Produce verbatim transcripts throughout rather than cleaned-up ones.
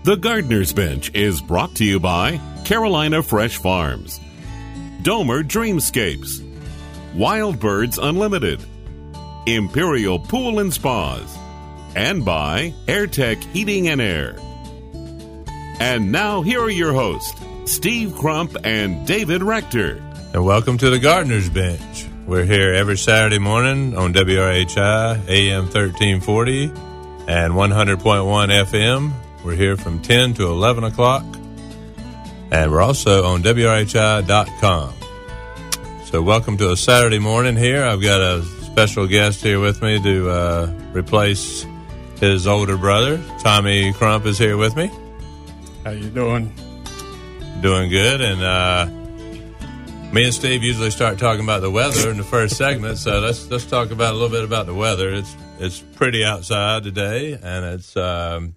The Gardener's Bench is brought to you by Carolina Fresh Farms, Domer Dreamscapes, Wild Birds Unlimited, Imperial Pool and Spas, and by AirTech Heating and Air. And now here are your hosts, Steve Crump and David Rector. And welcome to the Gardener's Bench. We're here every Saturday morning on W R H I, A M thirteen forty and one hundred point one F M. We're here from ten to eleven o'clock. And we're also on W R H I dot com. So welcome to a Saturday morning here. I've got a special guest here with me to uh, replace his older brother. Tommy Crump is here with me. How you doing? Doing good. And uh, me and Steve usually start talking about the weather in the first segment. So let's let's talk about a little bit about the weather. It's it's pretty outside today, and it's um,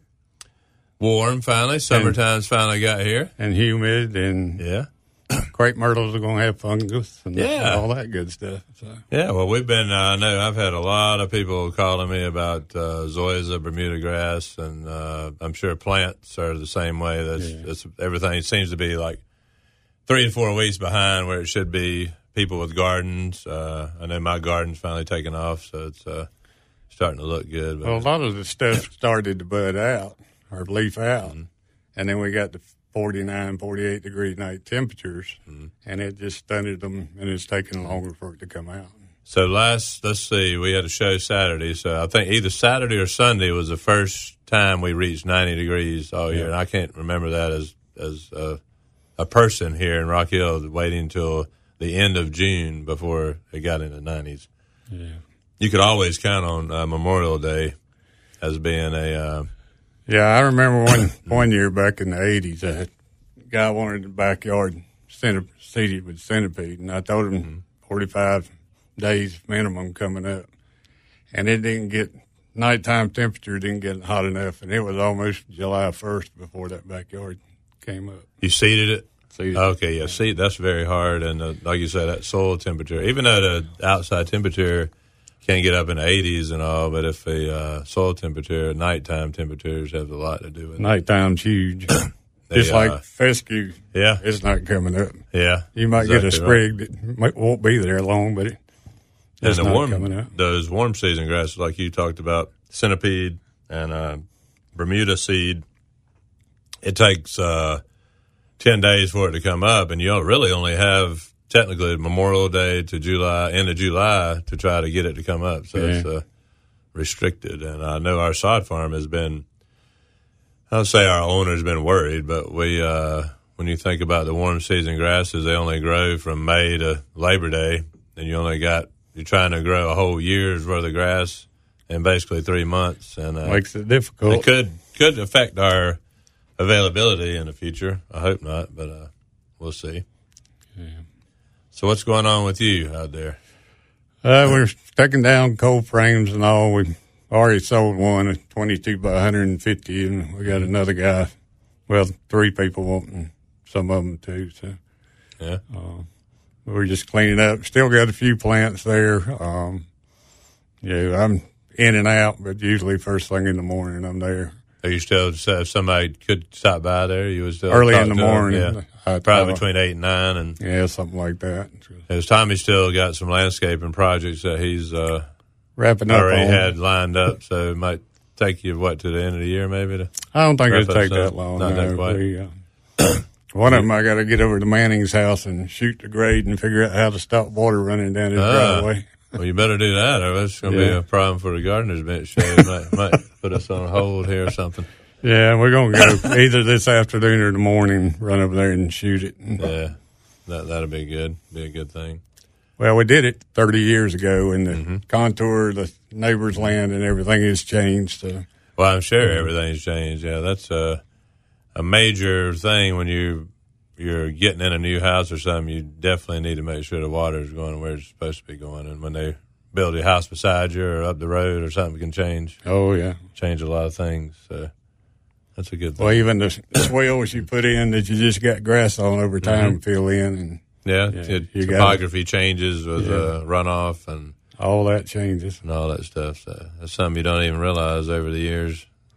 warm finally. Summertime's finally got here. And humid, and yeah, crepe myrtles are going to have fungus and yeah. all that good stuff. So. Yeah, well, we've been, uh, I know I've had a lot of people calling me about uh, Zoysia, Bermuda grass, and uh, I'm sure plants are the same way. That's, yeah. that's everything seems to be like three to four weeks behind where it should be. People with gardens, uh, I know my garden's finally taken off, so it's uh, starting to look good. But well, a lot of the stuff started to bud out or leaf out, mm-hmm. and then we got the forty-nine, forty-eight degree night temperatures, mm-hmm. and it just stunted them, and it's taking longer for it to come out. So last, let's see, we had a show Saturday, so I think either Saturday or Sunday was the first time we reached ninety degrees all year, yeah. and I can't remember that as as a, a person here in Rock Hill waiting until the end of June before it got in the nineties. Yeah. You could always count on uh, Memorial Day as being a... Uh, yeah, I remember one one year back in the eighties, a guy wanted the backyard centip- seeded with centipede, and I told him mm-hmm. forty-five days minimum coming up, and it didn't get, nighttime temperature didn't get hot enough, and it was almost July first before that backyard came up. You seeded it? Seeded okay, it. yeah, seed, that's very hard, and uh, like you said, that soil temperature, even though the outside temperature can't get up in the eighties and all, but if the uh, soil temperature, nighttime temperatures have a lot to do with it. Nighttime's huge. They, Just like uh, fescue, yeah, it's not coming up. Yeah. You might exactly get a sprig right. that might, won't be there long, but it, it's and the not warm, coming up. Those warm season grasses, like you talked about, centipede and uh, Bermuda seed, it takes uh, ten days for it to come up, and you really only have technically Memorial Day to July, end of July, to try to get it to come up. So yeah. it's uh, restricted. And I know our sod farm has been, I would say our owner's been worried, but we, uh, when you think about the warm season grasses, they only grow from May to Labor Day, and you only got, you're trying to grow a whole year's worth of grass in basically three months. And uh, makes it difficult. It could, could affect our availability in the future. I hope not, but uh, we'll see. Yeah. So what's going on with you out there? Uh, we're taking down cold frames and all. We already sold one, a twenty-two by one hundred fifty, and we got another guy. Well, three people wanting some of them too. So yeah, uh, we're just cleaning up. Still got a few plants there. Um, yeah, I'm in and out, but usually first thing in the morning I'm there. Are you still, if somebody could stop by there, you would still early talk in the to morning? Them? Yeah. Probably between eight and nine, and yeah, something like that. As Tommy still got some landscaping projects that he's uh, wrapping up already on. had lined up, so it might take you what to the end of the year, maybe. To I don't think it'll take stuff. that long. Not no, that quite. We, uh, one of them, I got to get over to Manning's house and shoot the grade and figure out how to stop water running down his ah, driveway. Well, you better do that, or it's going to yeah. be a problem for the Gardener's Bench show. It might, might put us on hold here or something. Yeah, we're going to go either this afternoon or the morning, run over there and shoot it. Yeah, that, that'll be good. Be a good thing. Well, we did it thirty years ago, and the mm-hmm. contour of the neighbor's land and everything has changed. So. Well, I'm sure everything's changed. Yeah, that's a, a major thing when you, you're getting in a new house or something. You definitely need to make sure the water is going where it's supposed to be going. And when they build a house beside you or up the road or something, can change. Oh, yeah. Change a lot of things. So that's a good thing. Well, even the swales you put in that you just got grass on over time mm-hmm. fill in. and Yeah, yeah it, you topography gotta, changes with yeah. uh, runoff and all that changes. And all that stuff. So that's something you don't even realize over the years.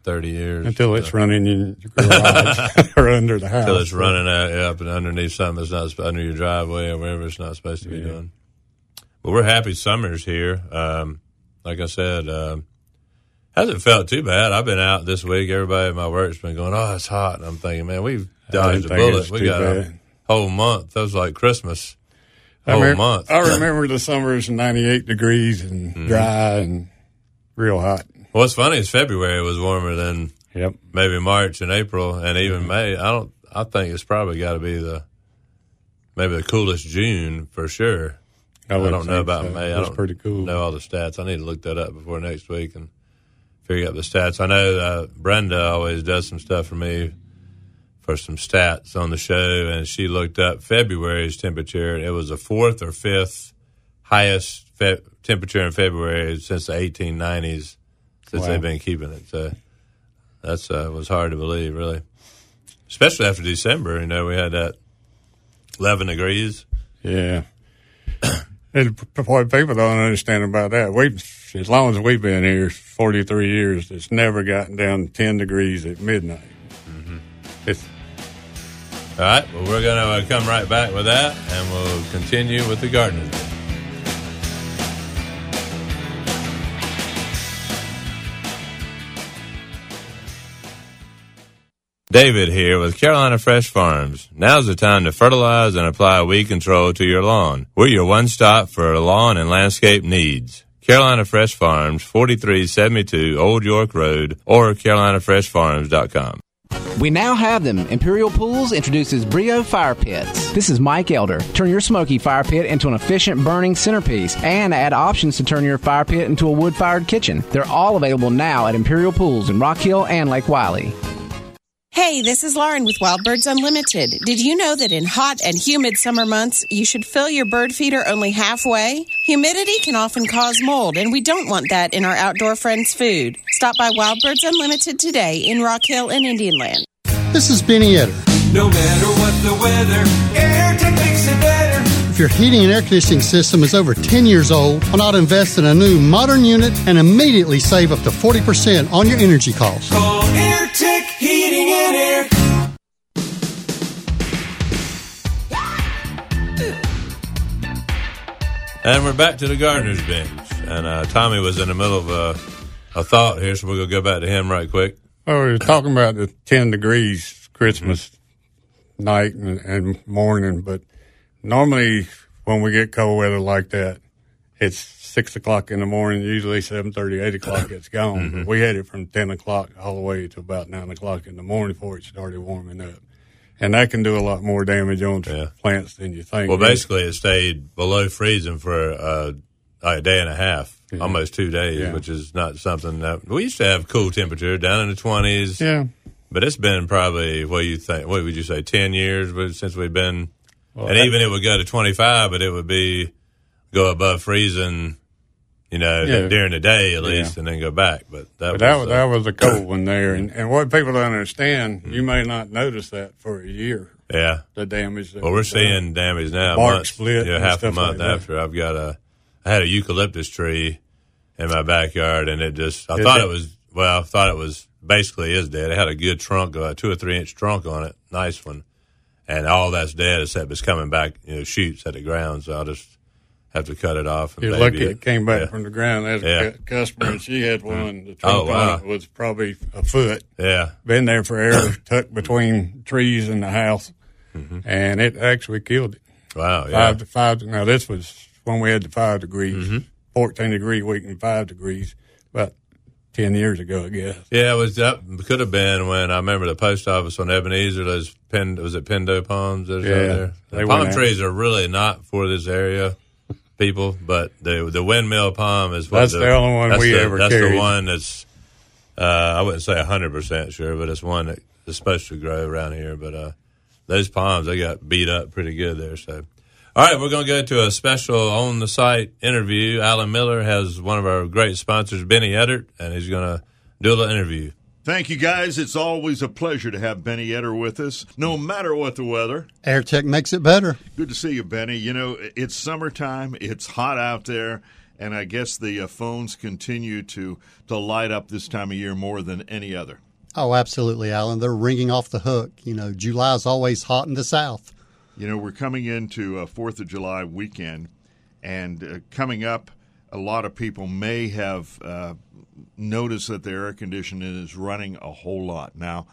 thirty years. Until it's so. running in your garage or under the house. Until it's running out, up and underneath something that's not under your driveway or wherever it's not supposed to be yeah. doing. But we're happy summer's here. Um, like I said, um, hasn't felt too bad. I've been out this week. Everybody at my work's been going, oh, it's hot. And I'm thinking, man, we've dodged a bullet. We got bad. a whole month. That was like Christmas. I whole remember, month. I remember the summers ninety-eight degrees and mm-hmm. dry and real hot. What's funny is February was warmer than yep. maybe March and April and even mm-hmm. May. I don't. I think it's probably got to be the maybe the coolest June for sure. I, I don't know about so. May. That's I don't pretty cool. know all the stats. I need to look that up before next week and figure out the stats. I know uh, Brenda always does some stuff for me for some stats on the show, and she looked up February's temperature. It was the fourth or fifth highest fe- temperature in February since the eighteen nineties, since wow. they've been keeping it. So that's uh, was hard to believe, really, especially after December. You know, we had that eleven degrees. Yeah. And what people don't understand about that, we as long as we've been here, forty-three years, it's never gotten down to ten degrees at midnight. Mm-hmm. It's All right, well, we're going to uh, come right back with that, and we'll continue with the gardening. David here with Carolina Fresh Farms. Now's the time to fertilize and apply weed control to your lawn. We're your one-stop for lawn and landscape needs. Carolina Fresh Farms, forty-three seventy-two Old York Road, or carolina fresh farms dot com. We now have them. Imperial Pools introduces Brio Fire Pits. This is Mike Elder. Turn your smoky fire pit into an efficient burning centerpiece and add options to turn your fire pit into a wood-fired kitchen. They're all available now at Imperial Pools in Rock Hill and Lake Wiley. Hey, this is Lauren with Wild Birds Unlimited. Did you know that in hot and humid summer months, you should fill your bird feeder only halfway? Humidity can often cause mold, and we don't want that in our outdoor friends' food. Stop by Wild Birds Unlimited today in Rock Hill and Indian Land. This is Benny Etter. No matter what the weather, AirTech makes it better. If your heating and air conditioning system is over ten years old, why not invest in a new modern unit and immediately save up to forty percent on your energy costs? Call AirTech Heating and Air. And we're back to the gardener's bench. And uh, Tommy was in the middle of a, a thought here, so we're going to go back to him right quick. Oh, we were talking about the ten degrees Christmas mm-hmm. night and, and morning, but normally when we get cold weather like that, it's six o'clock in the morning, usually seven thirty, eight o'clock it's gone. Mm-hmm. We had it from ten o'clock all the way to about nine o'clock in the morning before it started warming up. And that can do a lot more damage on yeah. plants than you think. Well, basically it stayed below freezing for uh, a day and a half, yeah. almost two days, yeah. which is not something that – we used to have cool temperature down in the twenties. Yeah. But it's been probably, what do you think, what would you say, ten years since we've been well, – and even it would go to twenty-five, but it would be go above freezing, you know, yeah. during the day at least, yeah. and then go back. But that, but was, that, uh, that was a cold one there. And, and what people don't understand, mm-hmm. you may not notice that for a year. Yeah. The damage. That well, we're seeing damage now. Bark month, split. Yeah, half a month like after. I've got a – I had a eucalyptus tree in my backyard, and it just – I thought it, it was – well, I thought it was basically is dead. It had a good trunk, a two or three inch trunk on it, nice one. And all that's dead except it's coming back, you know, shoots at the ground, so I'll just – have to cut it off. And You're lucky it. it came back yeah. from the ground. There's yeah. a customer, and she had one. The trunk oh, wow. on it was probably a foot. Yeah. Been there forever, tucked between trees in the house, mm-hmm. and it actually killed it. Wow, yeah. Five to five. Now, this was when we had the five degrees, mm-hmm. fourteen degree week and five degrees, about ten years ago, I guess. Yeah, it was that could have been when I remember the post office on Ebenezer, those pen, was it Pendo palms? That yeah. There? The palm trees are really not for this area. People, but the the windmill palm is what that's the, the only one we the, ever that's carried. the one that's uh, I wouldn't say a hundred percent sure, but it's one that is supposed to grow around here. But uh, those palms, they got beat up pretty good there. So, all right, we're going to go to a special on the site interview. Alan Miller has one of our great sponsors, Benny Eddert, and he's going to do a little interview. Thank you, guys. It's always a pleasure to have Benny Etter with us, no matter what the weather. AirTech makes it better. Good to see you, Benny. You know, it's summertime. It's hot out there. and I guess the uh, phones continue to, to light up this time of year more than any other. Oh, absolutely, Alan. They're ringing off the hook. You know, July is always hot in the South. You know, we're coming into uh, fourth of July weekend, and uh, coming up, a lot of people may have uh, noticed that their air conditioning is running a whole lot. Now,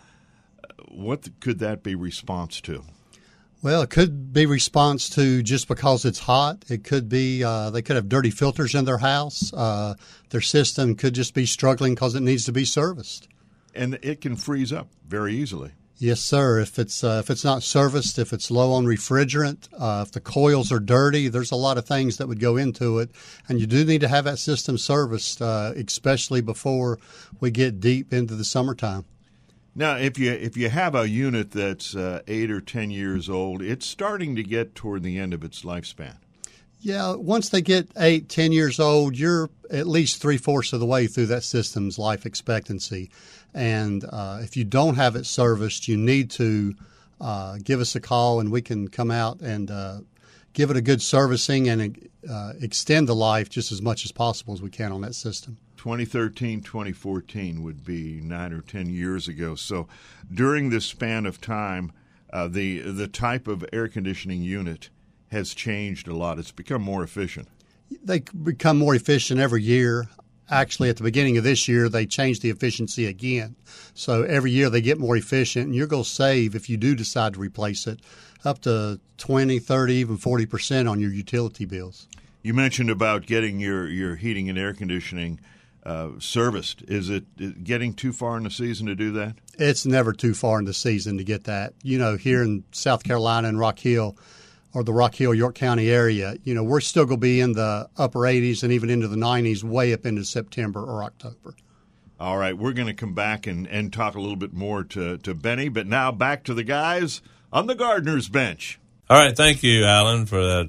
what could that be response to? Well, it could be response to just because it's hot. It could be uh, they could have dirty filters in their house. Uh, their system could just be struggling because it needs to be serviced. And it can freeze up very easily. Yes, sir. If it's uh, if it's not serviced, if it's low on refrigerant, uh, if the coils are dirty, there's a lot of things that would go into it. And you do need to have that system serviced, uh, especially before we get deep into the summertime. Now, if you if you have a unit that's uh, eight or ten years old, it's starting to get toward the end of its lifespan. Yeah, once they get eight, ten years old, you're at least three-fourths of the way through that system's life expectancy. And uh, if you don't have it serviced, you need to uh, give us a call, and we can come out and uh, give it a good servicing and uh, extend the life just as much as possible as we can on that system. twenty thirteen, twenty fourteen would be nine or ten years ago. So during this span of time, uh, the the type of air conditioning unit has changed a lot. It's become more efficient. They become more efficient every year. Actually, at the beginning of this year, they changed the efficiency again. So every year they get more efficient, and you're going to save, if you do decide to replace it, up to twenty, thirty, even forty percent on your utility bills. You mentioned about getting your, your heating and air conditioning uh, serviced. Is it getting too far in the season to do that? It's never too far in the season to get that. You know, here in South Carolina and Rock Hill, or the Rock Hill, York County area, you know, we're still going to be in the upper eighties and even into the nineties way up into September or October. All right, we're going to come back and, and talk a little bit more to, to Benny, but now back to the guys on the Gardener's Bench. All right, thank you, Alan, for that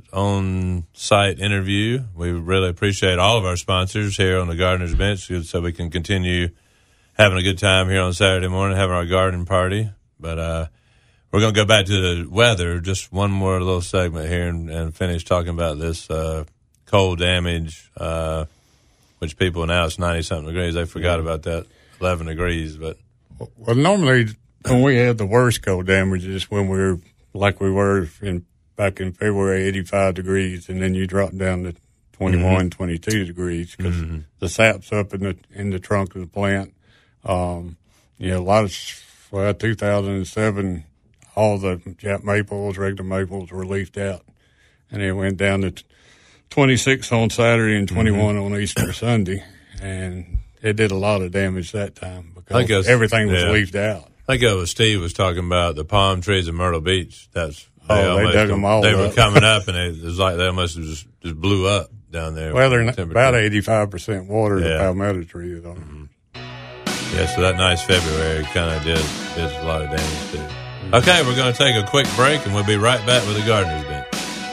on-site interview. We really appreciate all of our sponsors here on the Gardener's Bench so we can continue having a good time here on Saturday morning, having our garden party. But uh we're going to go back to the weather, just one more little segment here, and, and finish talking about this uh, cold damage, uh, which people now it's ninety-something degrees. They forgot about that, eleven degrees. But Well, normally when we had the worst cold damage is when we were like we were in back in February, eighty-five degrees, and then you drop down to twenty-one, mm-hmm. twenty-two degrees because mm-hmm. the sap's up in the in the trunk of the plant. Um, you know, a lot of, well, two thousand seven, all the Jap maples, regular maples were leafed out. And it went down to twenty-six on Saturday and twenty-one mm-hmm. on Easter Sunday. And it did a lot of damage that time because everything was yeah. leafed out. I think it was Steve was talking about the palm trees in Myrtle Beach. That's they Oh, they dug them all They up. were coming up, and it was like they almost just, just blew up down there. Well, they're about eighty-five percent water, yeah. the palmetto trees. Mm-hmm. Yeah, so that nice February kind of did, did a lot of damage, too. Okay, we're going to take a quick break, and we'll be right back with the Gardener's Bench.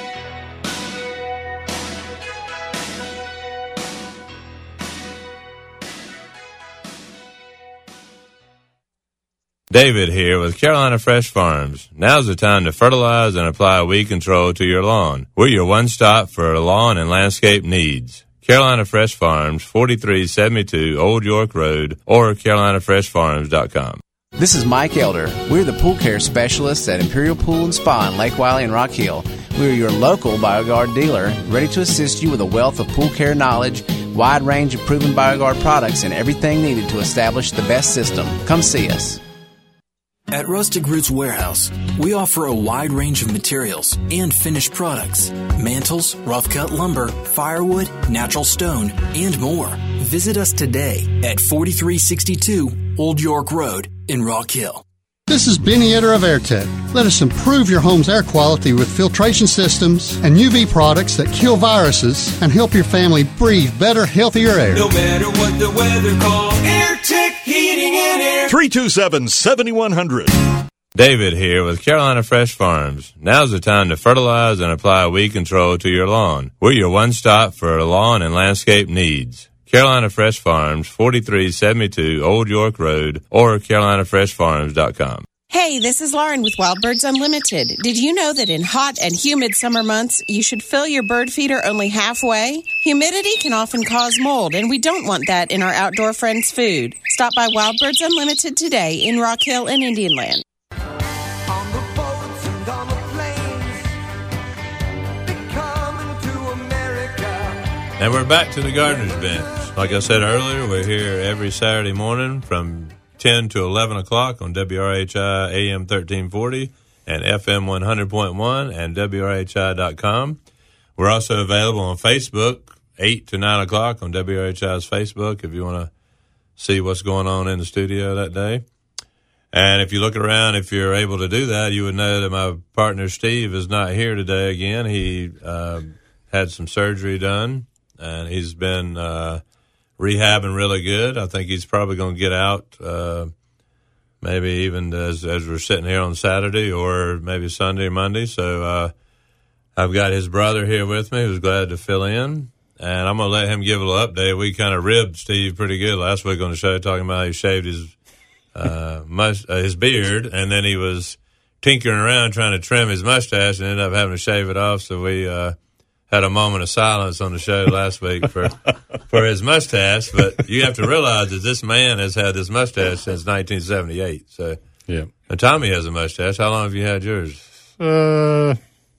David here with Carolina Fresh Farms. Now's the time to fertilize and apply weed control to your lawn. We're your one-stop for lawn and landscape needs. Carolina Fresh Farms, forty-three seventy-two Old York Road, or carolina fresh farms dot com. This is Mike Elder. We're the pool care specialists at Imperial Pool and Spa in Lake Wiley and Rock Hill. We're your local BioGuard dealer, ready to assist you with a wealth of pool care knowledge, wide range of proven BioGuard products, and everything needed to establish the best system. Come see us. At Rustic Roots Warehouse, we offer a wide range of materials and finished products, mantles, rough-cut lumber, firewood, natural stone, and more. Visit us today at forty-three sixty-two Old York Road in Rock Hill. This is Benny Etter of AirTech. Let us improve your home's air quality with filtration systems and U V products that kill viruses and help your family breathe better, healthier air. No matter what the weather calls, AirTech Heating and Air. three two seven, seven one zero zero. David here with Carolina Fresh Farms. Now's the time to fertilize and apply weed control to your lawn. We're your one-stop for lawn and landscape needs. Carolina Fresh Farms, forty-three seventy-two Old York Road, or carolina fresh farms dot com. Hey, this is Lauren with Wild Birds Unlimited. Did you know that in hot and humid summer months, you should fill your bird feeder only halfway? Humidity can often cause mold, and we don't want that in our outdoor friends' food. Stop by Wild Birds Unlimited today in Rock Hill and Indian Land. On the boats and on the planes, they're coming to America. And we're back to the Gardener's Bench. Like I said earlier, we're here every Saturday morning from ten to eleven o'clock on W R H I A M thirteen forty and F M one hundred point one and W R H I dot com. We're also available on Facebook, eight to nine o'clock on W R H I's Facebook if you want to see what's going on in the studio that day. And if you look around, if you're able to do that, you would know that my partner Steve is not here today again. He uh, had some surgery done, and he's been uh, rehabbing really good. I think he's probably going to get out uh, maybe even as, as we're sitting here on Saturday or maybe Sunday or Monday. So uh, I've got his brother here with me who's glad to fill in. And I'm going to let him give a little update. We kind of ribbed Steve pretty good last week on the show, talking about how he shaved his uh, must, uh, his beard, and then he was tinkering around trying to trim his mustache and ended up having to shave it off. So we uh, had a moment of silence on the show last week for for his mustache. But you have to realize that this man has had this mustache since nineteen seventy-eight. So Yeah. and Tommy has a mustache. How long have you had yours? Uh,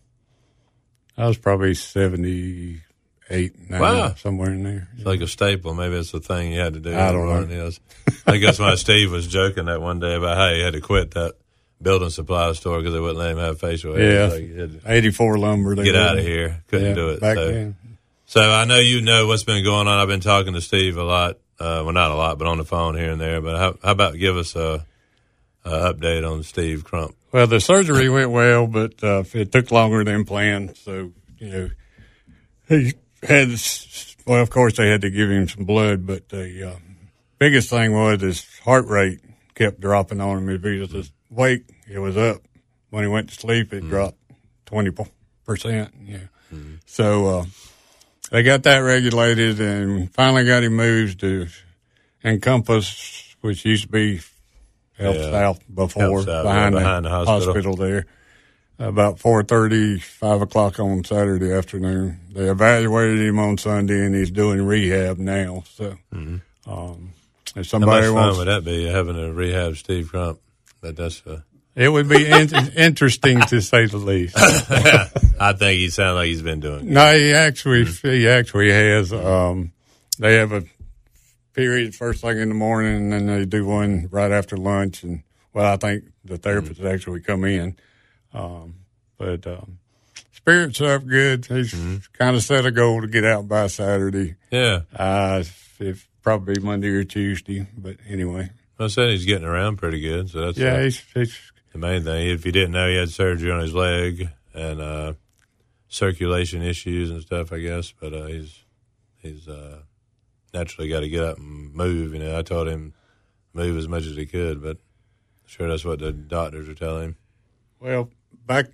I was probably seventy. Eight, nine, Wow. somewhere in there. It's like a staple. Maybe it's a thing you had to do. I don't know. Yes. I think that's why Steve was joking that one day about how he had to quit that building supply store because they wouldn't let him have facial hair. Yeah, Like, he had to eighty-four lumber. They get out were. of here. Couldn't Yeah, do it. back so, then. so I know you know what's been going on. I've been talking to Steve a lot. Uh, well, not a lot, but on the phone here and there. But how, how about give us a, a update on Steve Crump? Well, the surgery went well, but uh, it took longer than planned. So, you know, he had, well, of course, they had to give him some blood, but the uh, biggest thing was his heart rate kept dropping on him. If he was awake, it was up. When he went to sleep, it mm. dropped twenty percent. Yeah. Mm. So uh, they got that regulated and finally got him moved to Encompass, which used to be Health yeah. South before, Health South, behind, yeah, the, behind the hospital. hospital there. About four thirty, five o'clock on Saturday afternoon. They evaluated him on Sunday, and he's doing rehab now. So, mm-hmm. um, if somebody How much wants, fun would that be, having a rehab Steve Crump? But that's uh... it would be in- interesting to say the least. I think he sounds like he's been doing. No, he actually he actually has. Um, they have a period first thing in the morning, and then they do one right after lunch. And well, I think the therapists mm-hmm. actually come in. Um, but um, spirits up good. He's mm-hmm. kind of set a goal to get out by Saturday. Yeah. Uh, if probably Monday or Tuesday. But anyway. I said he's getting around pretty good. So that's yeah, uh, he's, he's the main thing. If you didn't know, he had surgery on his leg and uh, circulation issues and stuff, I guess. But uh, he's he's uh, naturally got to get up and move. You know, I told him move as much as he could, but sure that's what the doctors are telling him. Well, back,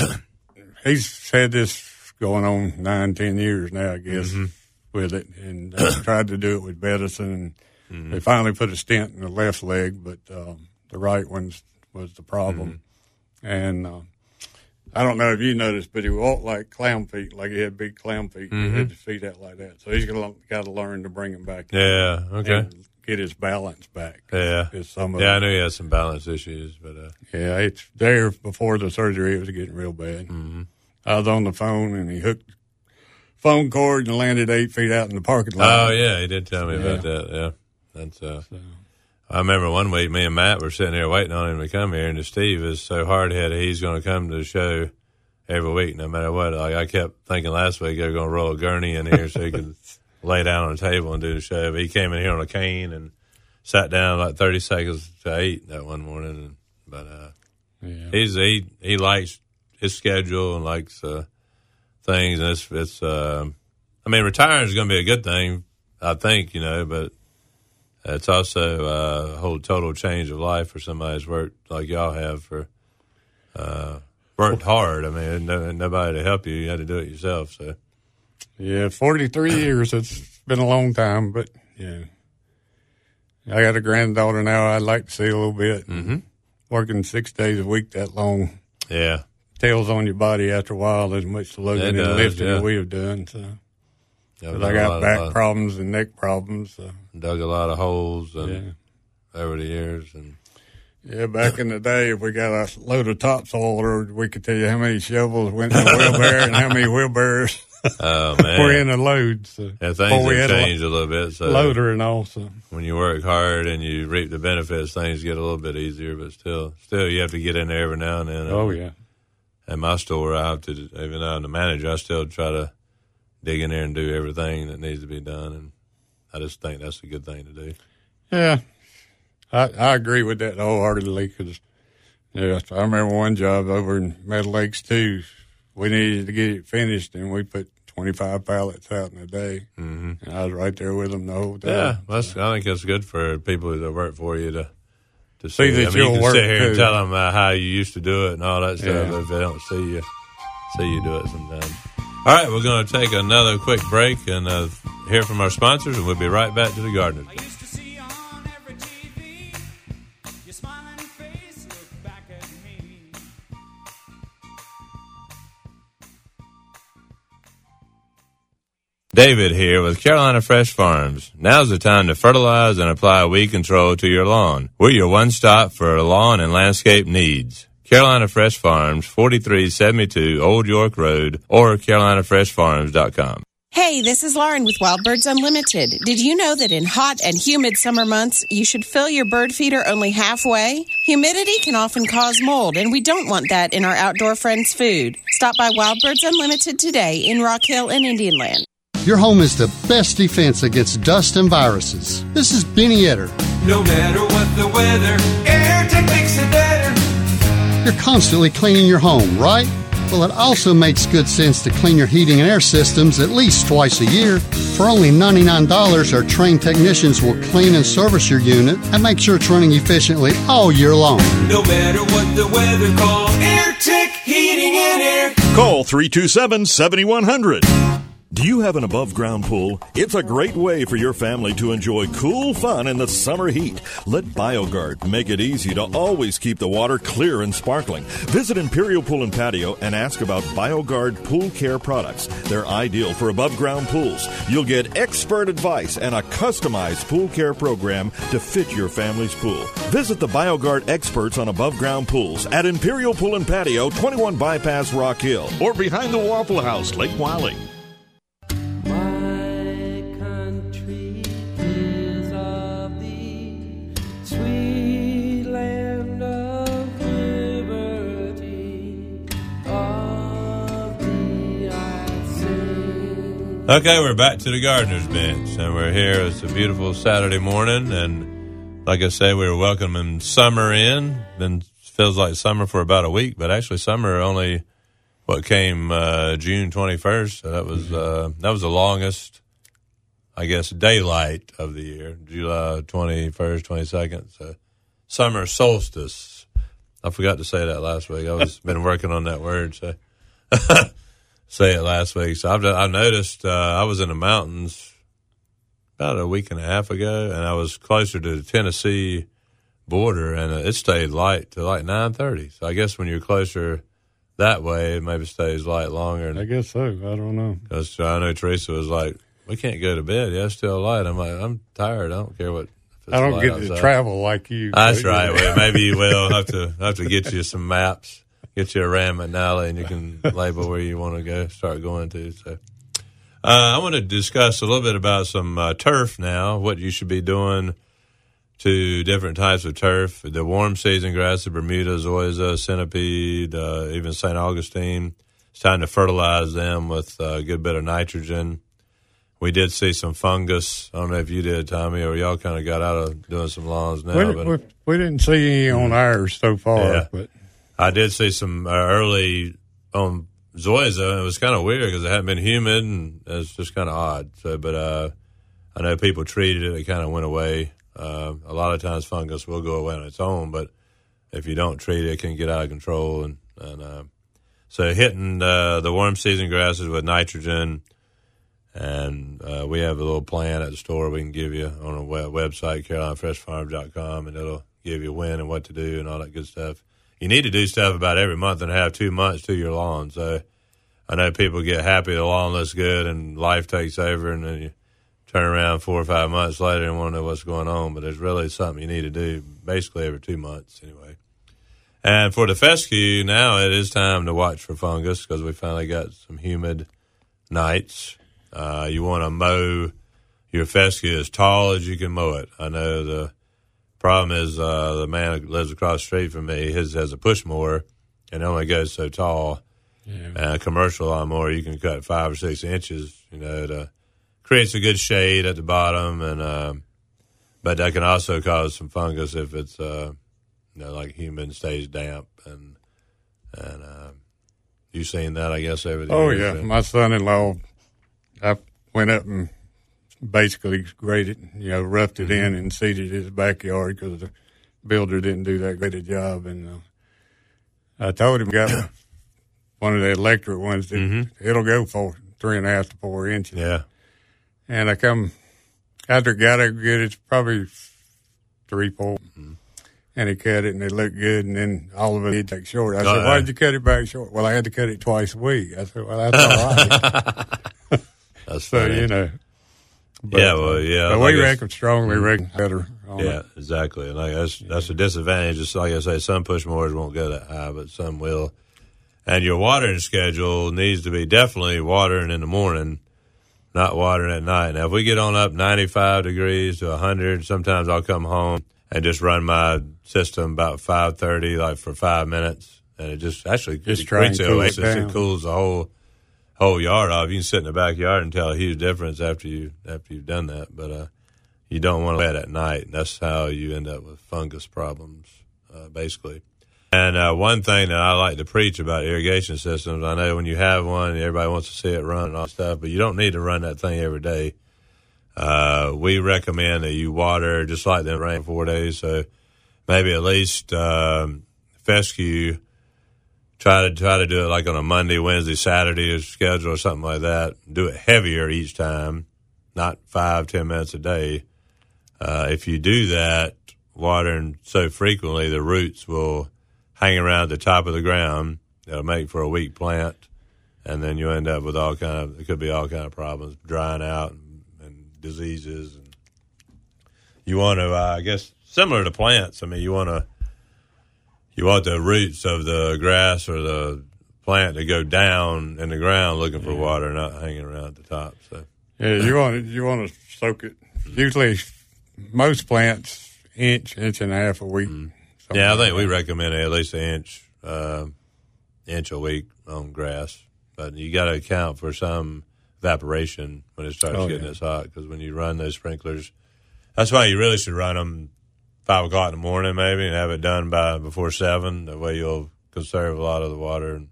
he's had this going on nine, ten years now, I guess, mm-hmm. with it, and uh, tried to do it with medicine. And mm-hmm. they finally put a stent in the left leg, but um, the right one was the problem. Mm-hmm. And uh, I don't know if you noticed, but he walked like clown feet, like he had big clown feet. Mm-hmm. He had his feet out like that. So he's got to learn to bring them back. Yeah, okay. And get his balance back. Yeah, some of yeah, it. I knew he had some balance issues, but uh, yeah, it's there before the surgery. It was getting real bad. Mm-hmm. I was on the phone and he hooked phone cord and landed eight feet out in the parking lot. Oh yeah, he did tell me yeah. about that. Yeah, that's. Uh, so. I remember one week me and Matt were sitting here waiting on him to come here, and Steve is so hard headed. He's going to come to the show every week, no matter what. Like I kept thinking last week they were going to roll a gurney in here so he could lay down on the table and do the show. But he came in here on a cane and sat down like thirty seconds to eight that one morning. But uh, yeah. he's he he likes his schedule and likes uh, things. And it's it's. Uh, I mean, retiring is going to be a good thing, I think, you know. But it's also uh, a whole total change of life for somebody who's worked like y'all have for uh, worked hard. I mean, no, nobody to help you. You had to do it yourself. So. Yeah, forty-three years. It's been a long time, but yeah, I got a granddaughter now. I'd like to see a little bit. Mm-hmm. working six days a week that long. Yeah. Tells on your body after a while as much loading It and does, lifting yeah. that we have done. So, Yeah, 'cause done I a got lot- back lot- problems and neck problems. So. Dug a lot of holes and Yeah. over the years. And Yeah, back in the day, if we got a load of topsoil, or we could tell you how many shovels went in a wheelbarrow and how many wheelbarrows oh, man. were in a load. So Yeah, before things we have had a changed a little bit. So loader and all. So. when you work hard and you reap the benefits, things get a little bit easier. But still, still, you have to get in there every now and then. Oh, yeah. At my store, I have to, even though I'm the manager, I still try to dig in there and do everything that needs to be done. And I just think that's a good thing to do. Yeah, I, I agree with that wholeheartedly. Because yeah, I remember one job over in Meadow Lakes too. We needed to get it finished, and we put twenty-five pallets out in a day. Mm-hmm. And I was right there with them the whole time. Yeah, that's, I think it's good for people that work for you to to See see. that I mean, you'll you can work, sit here and too. tell them uh, how you used to do it and all that stuff. Yeah. But if they don't see you, see you do it sometimes. All right, we're going to take another quick break and uh, hear from our sponsors, and we'll be right back to the Gardeners. David here with Carolina Fresh Farms. Now's the time to fertilize and apply weed control to your lawn. We're your one-stop for lawn and landscape needs. Carolina Fresh Farms, forty-three seventy-two Old York Road, or carolina fresh farms dot com. Hey, this is Lauren with Wild Birds Unlimited. Did you know that in hot and humid summer months, you should fill your bird feeder only halfway? Humidity can often cause mold, and we don't want that in our outdoor friends' food. Stop by Wild Birds Unlimited today in Rock Hill and Indian Land. Your home is the best defense against dust and viruses. This is Benny Etter. No matter what the weather, AirTech makes it better. You're constantly cleaning your home, right? Well, it also makes good sense to clean your heating and air systems at least twice a year. For only ninety-nine dollars, our trained technicians will clean and service your unit and make sure it's running efficiently all year long. No matter what the weather, call AirTech Heating and Air. Call three two seven, seven one zero zero. Do you have an above-ground pool? It's a great way for your family to enjoy cool fun in the summer heat. Let BioGuard make it easy to always keep the water clear and sparkling. Visit Imperial Pool and Patio and ask about BioGuard Pool Care products. They're ideal for above-ground pools. You'll get expert advice and a customized pool care program to fit your family's pool. Visit the BioGuard experts on above-ground pools at Imperial Pool and Patio, twenty-one Bypass Rock Hill. Or behind the Waffle House, Lake Wylie. Okay, we're back to the Gardener's Bench, and we're here. It's a beautiful Saturday morning, and like I said, we were welcoming summer in. Then feels like summer for about a week, but actually summer only what came uh, June twenty-first. So that was uh, that was the longest, I guess, daylight of the year, July twenty-first, twenty-second. So summer solstice. I forgot to say that last week. I was been working on that word, so. Say it last week. So I've, I noticed uh, I was in the mountains about a week and a half ago, and I was closer to the Tennessee border, and uh, it stayed light till like nine thirty. So I guess when you're closer that way, it maybe stays light longer. I guess so. I don't know. Because I know Teresa was like, we can't go to bed. Yeah, it's still light. I'm like, I'm tired. I don't care what. If it's I don't light get outside. to travel like you. That's right. Well, maybe you will. have to have to get you some maps. Get you a Ram McNally, and you can label where you want to go, start going to. So, uh, I want to discuss a little bit about some uh, turf now, what you should be doing to different types of turf. The warm season grass, the Bermuda, Zoysia, Centipede, uh, even Saint Augustine. It's time to fertilize them with a good bit of nitrogen. We did see some fungus. I don't know if you did, Tommy, or y'all kind of got out of doing some lawns now. We, but, we, we didn't see any on ours so far, Yeah. but I did see some uh, early on Zoysia, and it was kind of weird because it hadn't been humid, and it's just kind of odd. So, but uh, I know people treated it; it kind of went away. Uh, a lot of times, fungus will go away on its own, but if you don't treat it, it can get out of control. And, and uh, so, hitting uh, the warm season grasses with nitrogen, and uh, we have a little plan at the store we can give you on our web- website, carolina fresh farms dot com, and it'll give you when and what to do and all that good stuff. You need to do stuff about every month and a half, two months to your lawn. So I know people get happy the lawn looks good and life takes over, and then you turn around four or five months later and want to know what's going on. But there's really something you need to do basically every two months anyway. And for the fescue, now it is time to watch for fungus because we finally got some humid nights. Uh, you want to mow your fescue as tall as you can mow it. I know the problem is uh, the man who lives across the street from me, his has a push mower, and it only goes so tall. Yeah. And a commercial lawnmower, you can cut five or six inches, you know, to creates a good shade at the bottom, and uh, but that can also cause some fungus if it's, uh, you know, like humid, stays damp, and and uh, you've seen that, I guess, over the oh, years. Oh, yeah. My son-in-law, I went up and basically graded, you know, roughed it mm-hmm. in and seeded his backyard because the builder didn't do that great a job. And uh, I told him, got one of the electric ones that mm-hmm. it'll go for three and a half to four inches. Yeah. And I come, after it got it good, it's probably three, four. Mm-hmm. And he cut it, and it looked good, and then all of it he'd take short. I uh-uh. said, why did you cut it back short? Well, I had to cut it twice a week. I said, well, that's all right. That's so, funny. you know. But, yeah, well, yeah. But like we reckon strongly reckon better. Yeah, it. exactly. And like that's that's a disadvantage. Just like I say, some push mowers won't go that high, but some will. And your watering schedule needs to be definitely watering in the morning, not watering at night. Now, if we get on up ninety-five degrees to one hundred, sometimes I'll come home and just run my system about five thirty, like for five minutes, and it just actually just creates the oasis. It cools the whole whole yard off. You can sit in the backyard and tell a huge difference after you after you've done that. But uh, you don't want to wet at night. And that's how you end up with fungus problems, uh, basically. And uh, one thing that I like to preach about irrigation systems, I know when you have one, everybody wants to see it run and all that stuff, but you don't need to run that thing every day. Uh, we recommend that you water just like that rain four days. So maybe at least um, fescue. Try to try to do it like on a Monday, Wednesday, Saturday schedule or something like that. Do it heavier each time, not five, ten minutes a day. Uh, if you do that, watering so frequently, the roots will hang around the top of the ground. It'll make for a weak plant, and then you end up with all kind of, it could be all kind of problems, drying out and, and diseases. And you want to, uh, I guess, similar to plants. I mean, you want to, you want the roots of the grass or the plant to go down in the ground looking for water, not hanging around at the top. So yeah, you want to, you want to soak it. Usually, most plants inch, inch and a half a week. Mm. Yeah, I think we recommend at least an inch, uh, inch a week on grass. But you got to account for some evaporation when it starts oh, getting yeah. this hot, because when you run those sprinklers, that's why you really should run them five o'clock in the morning maybe and have it done by before seven. That way you'll conserve a lot of the water and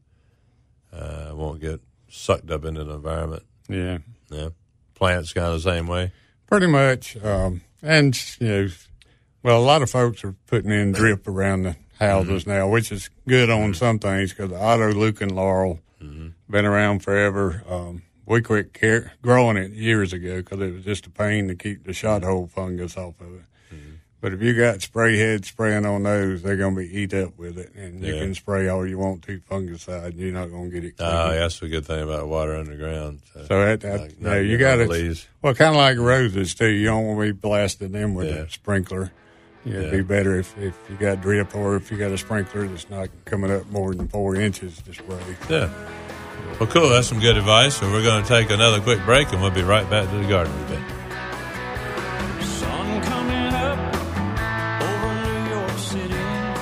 uh, won't get sucked up into the environment. Yeah. Yeah. Plants kind of the same way. Pretty much. Um, and, you know, well, a lot of folks are putting in drip around the houses mm-hmm. now, which is good on some things because the auto leucan laurel mm-hmm. been around forever. Um, we quit care- growing it years ago because it was just a pain to keep the shot hole fungus off of it. Mm-hmm. But if you got spray heads spraying on those, they're going to be eat up with it. And you yeah. can spray all you want to fungicide, and you're not going to get it clean. Oh, that's a good thing about water underground. So, so that, that like, yeah, you got to, well, kind of like roses, too. You don't want to be blasting them with yeah. a sprinkler. Yeah, it'd yeah. be better if, if you got drip or if you got a sprinkler that's not coming up more than four inches to spray. Yeah. Well, cool. That's some good advice. So we're going to take another quick break, and we'll be right back to the gardener's bit. Sun coming up over New York City.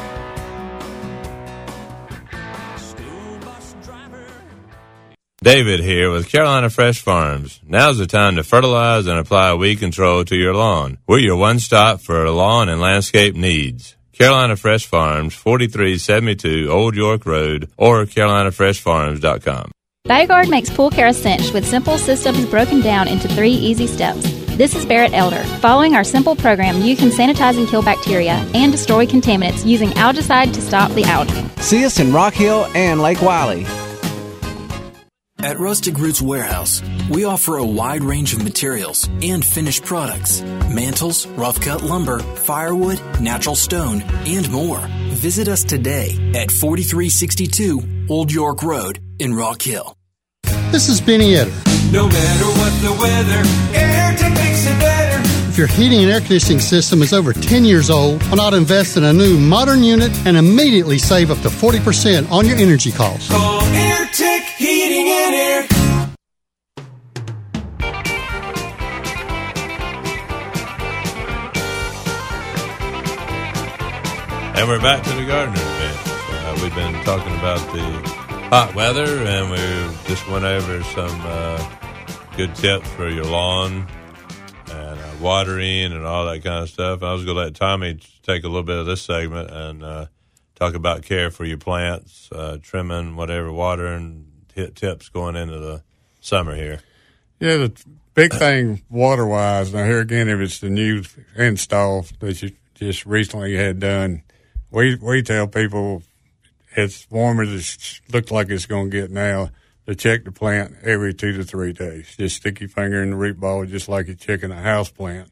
School bus driver. David here with Carolina Fresh Farms. Now's the time to fertilize and apply weed control to your lawn. We're your one-stop for lawn and landscape needs. Carolina Fresh Farms, forty-three seventy-two Old York Road, or carolina fresh farms dot com. BioGuard makes pool care a cinch with simple systems broken down into three easy steps. This is Barrett Elder. Following our simple program, you can sanitize and kill bacteria and destroy contaminants using algicide to stop the algae. See us in Rock Hill and Lake Wiley. At Rustic Roots Warehouse, we offer a wide range of materials and finished products. Mantles, rough-cut lumber, firewood, natural stone, and more. Visit us today at forty-three sixty-two Old York Road in Rock Hill. This is Benny Etter. No matter what the weather, AirTech makes it better. If your heating and air conditioning system is over ten years old, why not invest in a new modern unit and immediately save up to forty percent on your energy costs? Call AirTech Heating and Air. And we're back to the Gardener's Bench. Uh, we've been talking about the hot weather, and we just went over some uh, good tips for your lawn and uh, watering and all that kind of stuff. I was going to let Tommy take a little bit of this segment and uh, talk about care for your plants, uh, trimming, whatever, watering, t- tips going into the summer here. Yeah, the big thing water-wise, now here again, if it's the new install that you just recently had done, we we tell people as warm as it looks like it's going to get now, to check the plant every two to three days. Just stick your finger in the root ball just like you're checking a house plant.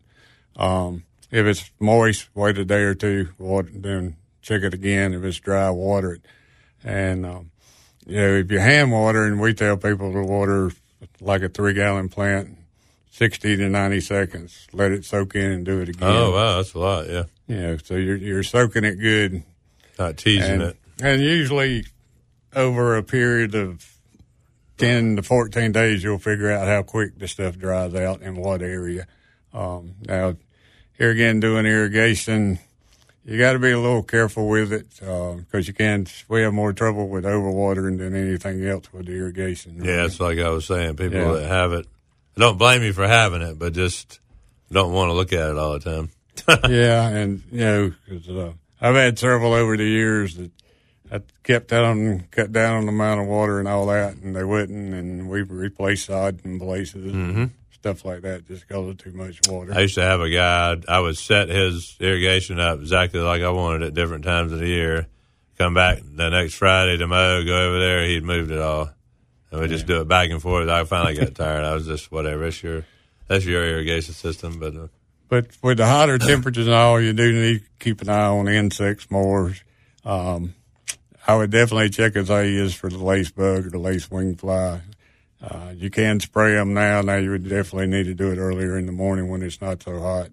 Um, if it's moist, wait a day or two, water, then check it again. If it's dry, water it. And, um, you know, if you hand water, and we tell people to water like a three-gallon plant, sixty to ninety seconds, let it soak in and do it again. Oh, wow, that's a lot, yeah. You know, so you're, you're soaking it good. Not teasing and, it. And usually over a period of ten to fourteen days, you'll figure out how quick the stuff dries out in what area. Um, now, here again, doing irrigation, you got to be a little careful with it because uh, you can. We have more trouble with overwatering than anything else with the irrigation. Right? Yeah, it's like I was saying. People Yeah. that have it, I don't blame you for having it, but just don't want to look at it all the time. Yeah, and, you know, 'cause, uh, I've had several over the years that I kept down, cut down on the amount of water and all that, and they wouldn't, and we replaced sod in places Mm-hmm. and stuff like that just because of too much water. I used to have a guy, I would set his irrigation up exactly like I wanted at different times of the year. Come back the next Friday to mow, go over there, he'd moved it all. And we just do it back and forth. I finally got tired. I was just, whatever, it's your, that's your irrigation system. But uh, But with the hotter temperatures and all, you do need to keep an eye on insects more. Um, I would definitely check azaleas for the lace bug or the lace wing fly. Uh, you can spray them now. Now you would definitely need to do it earlier in the morning when it's not so hot.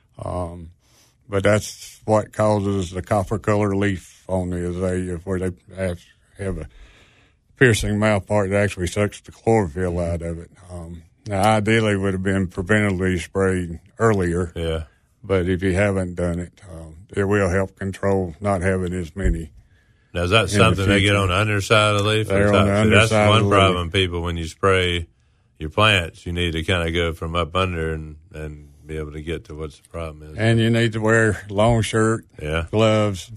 Um, but that's what causes the copper color leaf on the azalea, where they have, have a piercing mouth part that actually sucks the chlorophyll out of it. Um, now, ideally, it would have been preventatively sprayed earlier. Yeah. But if you haven't done it, um, it will help control not having as many. now, is that the something they get future. on the underside of the leaf? or They're top? on the See, underside that's of one the problem, people, when you spray your plants, you need to kind of go from up under and, and be able to get to what's the problem is. And you need to wear long shirt, Yeah. gloves,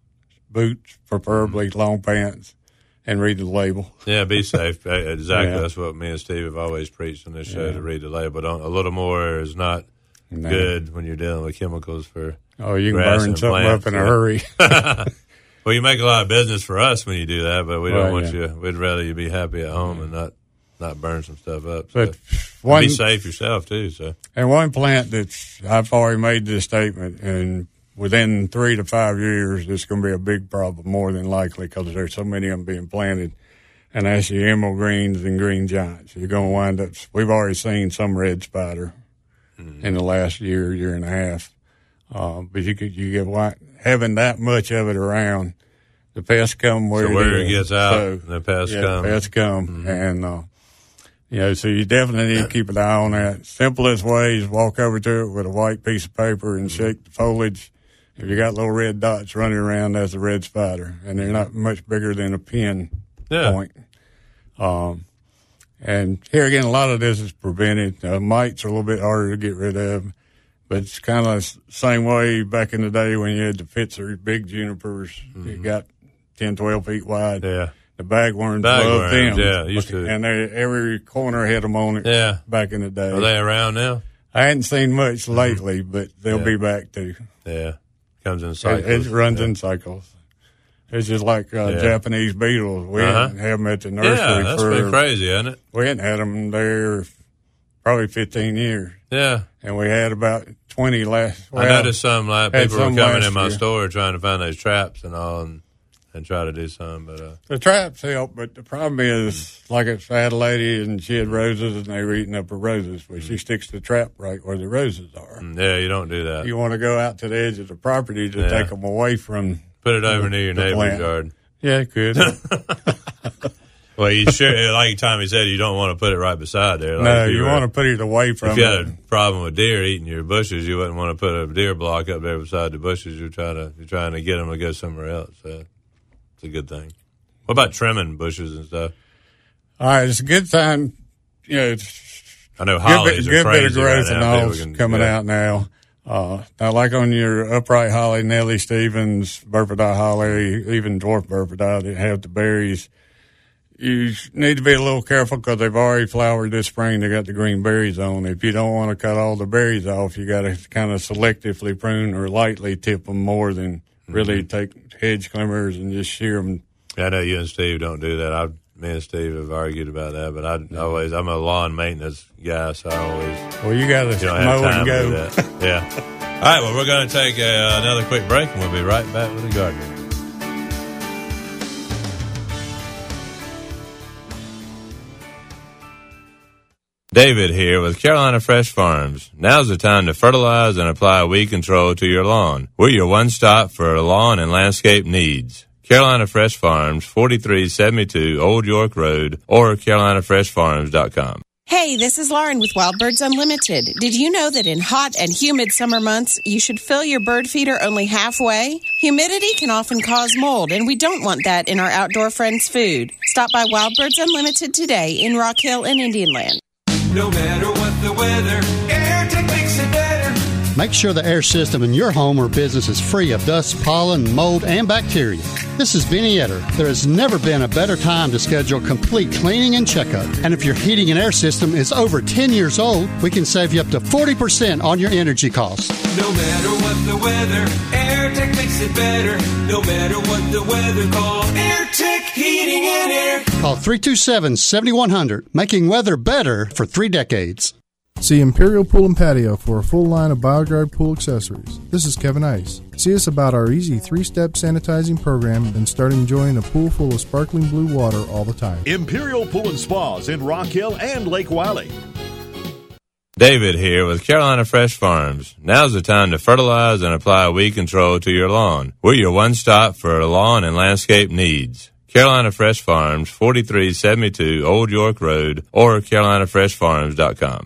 boots, preferably long pants, and read the label. Yeah, be safe. Uh, Exactly. Yeah. That's what me and Steve have always preached on this show, Yeah. to read the label. Don't, a little more is not No. good when you're dealing with chemicals for Oh, you can grass burn and something plants, up in a yeah. hurry. Well, you make a lot of business for us when you do that, but we don't Right, want yeah. you. We'd rather you be happy at home and not not burn some stuff up. But So. one, Be safe yourself too. So and one plant that's, I've already made this statement, and within three to five years, it's going to be a big problem, more than likely, because there's so many of them being planted. And that's your emerald greens and green giants. You're going to wind up, we've already seen some red spider mm-hmm. in the last year, year and a half. Uh, but you could, you get what, having that much of it around, the pests come where, So where it it gets out, so, the pests yeah, come. The pests come. Mm-hmm. And, uh, you know, so you definitely need to keep an eye on that. Simplest way is walk over to it with a white piece of paper and mm-hmm. shake the foliage. If you got little red dots running around, that's a red spider. And they're not much bigger than a pin yeah. point. Um, and here again, a lot of this is prevented. Uh, mites are a little bit harder to get rid of. But it's kind of the same way back in the day when you had the Pitzer big junipers. Mm-hmm. You got ten, twelve feet wide. Yeah. The bagworms Bag loved worms, them. yeah, used to. And they, every corner had them on it yeah. back in the day. Are they around now? I hadn't seen much lately, but they'll yeah. be back too. Yeah. Comes in cycles. It, it runs yeah. in cycles. It's just like uh, Yeah. Japanese beetles. We Uh-huh. didn't have them at the nursery Yeah, that's for been crazy, hasn't it? We hadn't had them there probably fifteen years. Yeah. And we had about twenty last. I noticed some like had people were some coming last in my year. store trying to find those traps and all, and, and try to do some. But uh, The traps help, but the problem is, like it's I had a lady and she had roses and they were eating up her roses, but she sticks the trap right where the roses are. yeah, you don't do that. You want to go out to the edge of the property to Yeah. take them away from. Put it over the- near your the neighbor's plant. yard. Yeah, it could. Well, you sure, like Tommy said, you don't want to put it right beside there. Like no, if you were- want to put it away from. If you had it. a problem with deer eating your bushes, you wouldn't want to put a deer block up there beside the bushes. You're trying to you're trying to get them to go somewhere else. So it's a good thing. What about trimming bushes and stuff? All right, it's a good time. You know, it's I know good, hollies bit, are good bit of crazy growth right and now. all People can- coming yeah. out now. Uh, now, like on your upright holly, Nellie Stevens, Burfordite holly, even dwarf Burfordite that have the berries, you need to be a little careful because they've already flowered this spring. They got the green berries on. If you don't want to cut all the berries off, you got to kind of selectively prune or lightly tip them more than really take hedge clippers and just shear them. Yeah, I know you and Steve don't do that. I, me and Steve have argued about that, but I always I'm a lawn maintenance guy, so I always Well, you got to you don't mow have time and to do go. that. Yeah. All right. Well, we're going to take a, another quick break, and we'll be right back with the gardener. David here with Carolina Fresh Farms. Now's the time to fertilize and apply weed control to your lawn. We're your one-stop for lawn and landscape needs. Carolina Fresh Farms, forty-three seventy-two Old York Road, or carolina fresh farms dot com. Hey, this is Lauren with Wild Birds Unlimited. Did you know that in hot and humid summer months, you should fill your bird feeder only halfway? Humidity can often cause mold, and we don't want that in our outdoor friends' food. Stop by Wild Birds Unlimited today in Rock Hill and Indian Land. No matter what the weather, AirTech makes it better. Make sure the air system in your home or business is free of dust, pollen, mold, and bacteria. This is Benny Etter. There has never been a better time to schedule complete cleaning and checkup. And if your heating and air system is over ten years old, we can save you up to forty percent on your energy costs. No matter what the weather, AirTech makes it better. No matter what the weather, call AirTech Heating and Air. Call three two seven, seven one zero zero, making weather better for three decades. See Imperial Pool and Patio for a full line of BioGuard pool accessories. This is Kevin Ice. See us about our easy three-step sanitizing program and start enjoying a pool full of sparkling blue water all the time. Imperial Pool and Spas in Rock Hill and Lake Wiley. David here with Carolina Fresh Farms. Now's the time to fertilize and apply weed control to your lawn. We're your one-stop for lawn and landscape needs. Carolina Fresh Farms, forty-three seventy-two Old York Road, or carolina fresh farms dot com.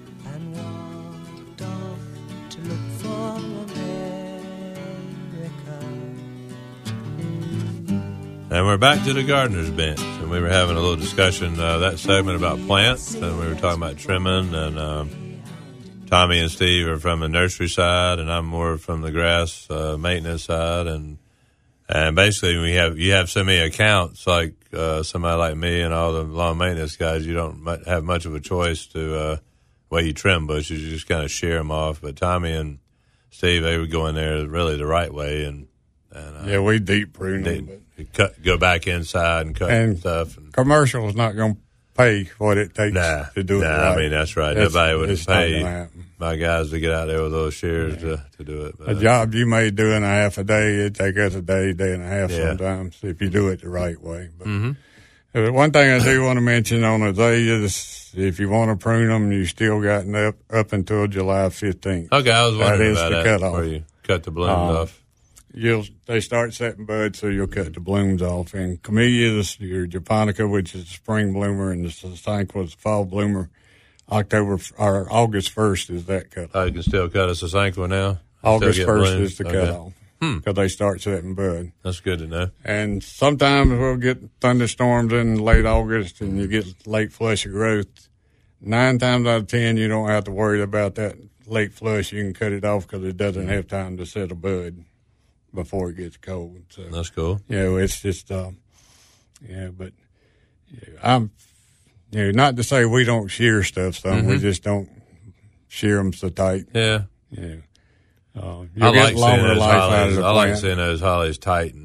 And we're back to the gardener's bench, and we were having a little discussion, uh, that segment about plants, and we were talking about trimming, and um, Tommy and Steve are from the nursery side, and I'm more from the grass uh, maintenance side, and and basically we have you have so many accounts, like uh, somebody like me and all the lawn maintenance guys, you don't mu- have much of a choice to uh, way you trim bushes, you just kind of shear them off. But Tommy and Steve, they would go in there really the right way, and, and uh, Yeah, we deep prune they, them. you cut, go back inside and cut And stuff. And, commercial is not going to pay what it takes nah, to do it nah, right. I mean, that's right. It's- Nobody would it's not pay gonna happen. my guys to get out there with those shears to, to do it. But, A uh, job you may do in a half a day, it take us a day, day and a half Yeah. sometimes if you do it the right way. But Mhm. uh, one thing I do want to mention on azaleas, if you want to prune them, you still got up up until July fifteenth. Okay, I was That wondering is about the that, cutoff. where you cut the blooms Uh, off. You'll they start setting buds, so you'll cut the blooms off. And camellias, your japonica, which is a spring bloomer, and the sasanqua is a fall bloomer. October or August first is that cut. Oh, you can still cut a sasanqua now? Still August get first blooms? is the Okay. cutoff because they start setting bud. That's good to know. And sometimes we'll get thunderstorms in late August, and you get late flush of growth. Nine times out of ten, you don't have to worry about that late flush. You can cut it off because it doesn't have time to set a bud before it gets cold. So That's cool. you know, it's just um, yeah. But yeah, I'm you know not to say we don't shear stuff. So we Mhm. just don't shear them so tight. Yeah. Yeah. Uh, I you get like seeing longer those life out of hollies. the I like plant. seeing those hollies tight and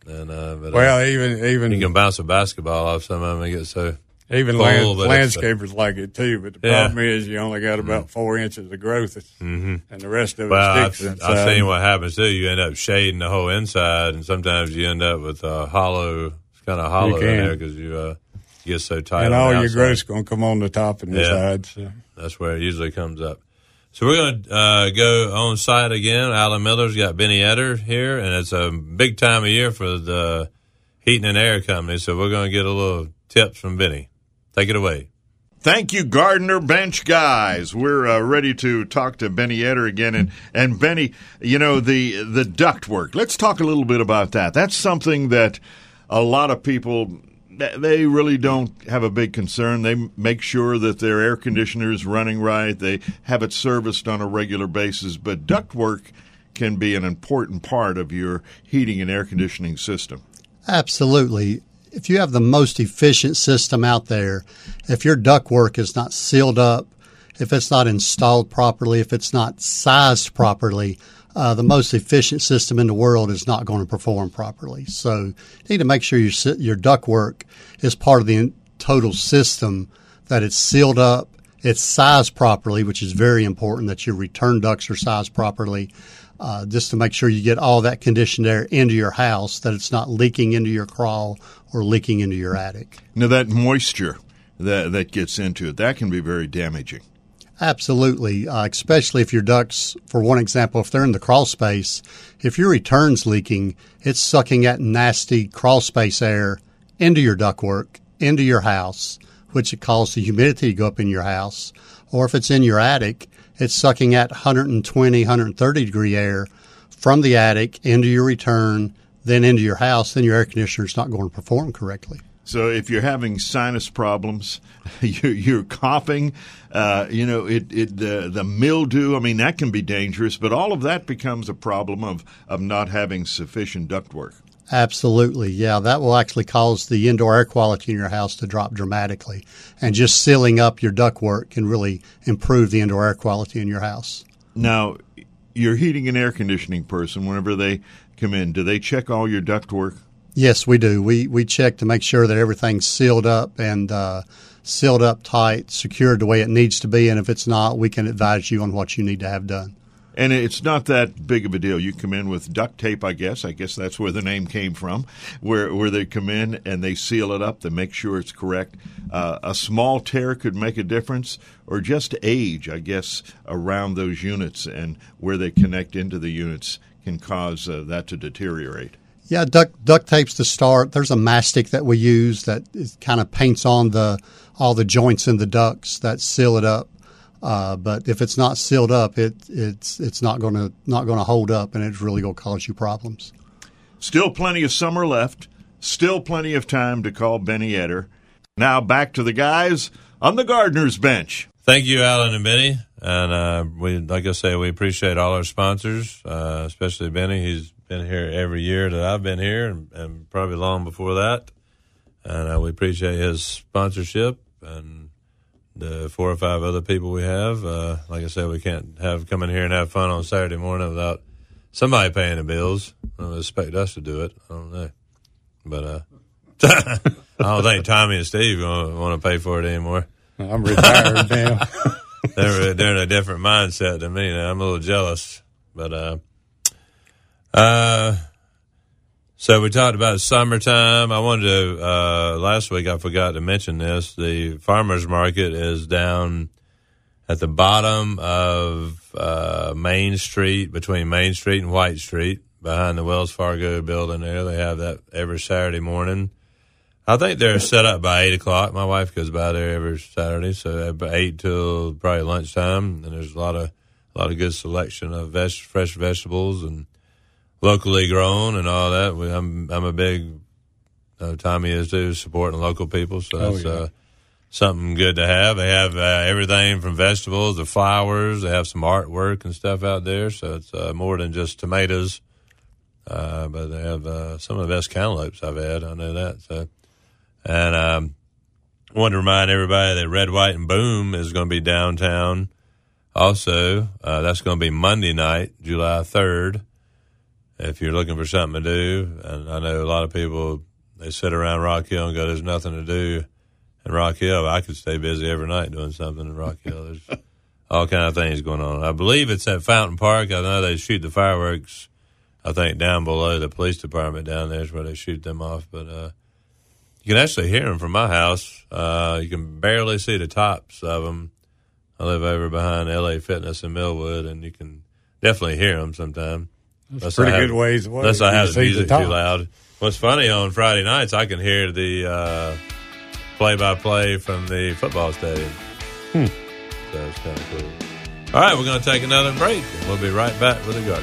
And uh, but, well, uh, even even you can bounce a basketball off some of them and get so even full, land, but landscapers like it too. But the Yeah. problem is you only got about mm-hmm. four inches of growth, mm-hmm. and the rest of well, it sticks I've, inside. I've seen what happens too. You end up shading the whole inside, and sometimes you end up with a hollow. It's kind of hollow in there because you uh, get so tight. And on all the your outside. growth's going to come on the top and the Yeah. sides. So. That's where it usually comes up. So we're going to uh, go on site again. Alan Miller's got Benny Etter here, and it's a big time of year for the Heating and Air Company. So we're going to get a little tips from Benny. Take it away. Thank you, Gardner Bench guys. We're uh, ready to talk to Benny Etter again. And, and Benny, you know, the, the ductwork. Let's talk a little bit about that. That's something that a lot of people, they really don't have a big concern. They make sure that their air conditioner is running right. They have it serviced on a regular basis. But ductwork can be an important part of your heating and air conditioning system. Absolutely. If you have the most efficient system out there, if your ductwork is not sealed up, if it's not installed properly, if it's not sized properly, uh, the most efficient system in the world is not going to perform properly. So you need to make sure your your ductwork is part of the total system, that it's sealed up, it's sized properly, which is very important, that your return ducts are sized properly. Uh, just to make sure you get all that conditioned air into your house, that it's not leaking into your crawl or leaking into your attic. Now, that moisture that that gets into it, that can be very damaging. Absolutely, uh, especially if your ducts, for one example, if they're in the crawl space, if your return's leaking, it's sucking that nasty crawl space air into your ductwork, into your house, which it causes the humidity to go up in your house. Or if it's in your attic, it's sucking at one twenty, one thirty degree air from the attic into your return, then into your house. Then your air conditioner is not going to perform correctly. So if you're having sinus problems, you're, you're coughing, uh, you know, it, it the, the mildew, I mean, that can be dangerous. But all of that becomes a problem of, of not having sufficient ductwork. Absolutely, yeah. That will actually cause the indoor air quality in your house to drop dramatically. And just sealing up your ductwork can really improve the indoor air quality in your house. Now, your heating and air conditioning person, whenever they come in, do they check all your ductwork? Yes, we do. We we check to make sure that everything's sealed up and uh, sealed up tight, secured the way it needs to be. And if it's not, we can advise you on what you need to have done. And it's not that big of a deal. You come in with duct tape, I guess. I guess that's where the name came from, where where they come in and they seal it up to make sure it's correct. Uh, a small tear could make a difference, or just age, I guess, around those units and where they connect into the units can cause uh, that to deteriorate. Yeah, duct duct tapes to start. There's a mastic that we use that is, kind of paints on the all the joints in the ducts that seal it up. Uh, but if it's not sealed up, it it's it's not going to not going to hold up, and it's really going to cause you problems. Still plenty of summer left. Still plenty of time to call Benny Etter. Now back to the guys on the Gardner's Bench. Thank you, Alan and Benny. And uh, we, like I say, we appreciate all our sponsors, uh, especially Benny. He's been here every year that I've been here, and, and probably long before that. And uh, we appreciate his sponsorship and the four or five other people we have. Uh, like I said, we can't have come in here and have fun on Saturday morning without somebody paying the bills. I don't expect us to do it. I don't know. But uh, I don't think Tommy and Steve want to pay for it anymore. I'm retired now. they're, they're in a different mindset than me now. I'm a little jealous. But uh, uh, so we talked about summertime. I wanted to, uh, last week I forgot to mention this. The farmer's market is down at the bottom of uh, Main Street, between Main Street and White Street, behind the Wells Fargo building there. They have that every Saturday morning. I think they're set up by eight o'clock. My wife goes by there every Saturday, so about eight till probably lunchtime. And there's a lot of a lot of good selection of veg- fresh vegetables and locally grown and all that. We, I'm I'm a big uh, Tommy is too, supporting local people. So that's oh, yeah. uh, something good to have. They have uh, everything from vegetables to flowers. They have some artwork and stuff out there. So it's uh, more than just tomatoes. Uh, but they have uh, some of the best cantaloupes I've had. I know that. So. And um, I wanted to remind everybody that Red, White, and Boom is going to be downtown also. Uh, that's going to be Monday night, July third. if you're looking for something to do. And I know a lot of people, they sit around Rock Hill and go, there's nothing to do in Rock Hill. I could stay busy every night doing something in Rock Hill. There's all kind of things going on. I believe it's at Fountain Park. I know they shoot the fireworks, I think, down below the police department down there is where they shoot them off. But uh, you can actually hear them from my house. Uh, you can barely see the tops of them. I live over behind L A Fitness in Millwood, and you can definitely hear them sometimes. That's pretty good ways away. Unless I have the music the too loud. What's funny, on Friday nights, I can hear the uh, play-by-play from the football stadium. Hmm. So it's kind of cool. All right, we're going to take another break, and we'll be right back with the garden.